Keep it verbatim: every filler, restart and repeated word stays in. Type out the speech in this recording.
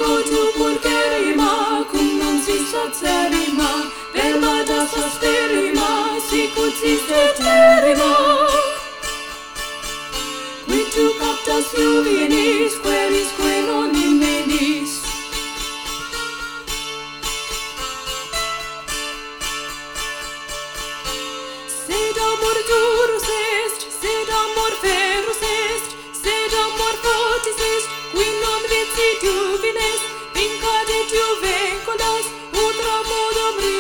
tu pulcherima, cum non si sacerima, verba da sosperima, sicut sisteterima. Quid tu captas juvenis, queris que non invenis. Sed amor durus est, sed amor ferus est, sed amor fortis est, qui non vicit juvenes, vincadet juvenculas, utra modum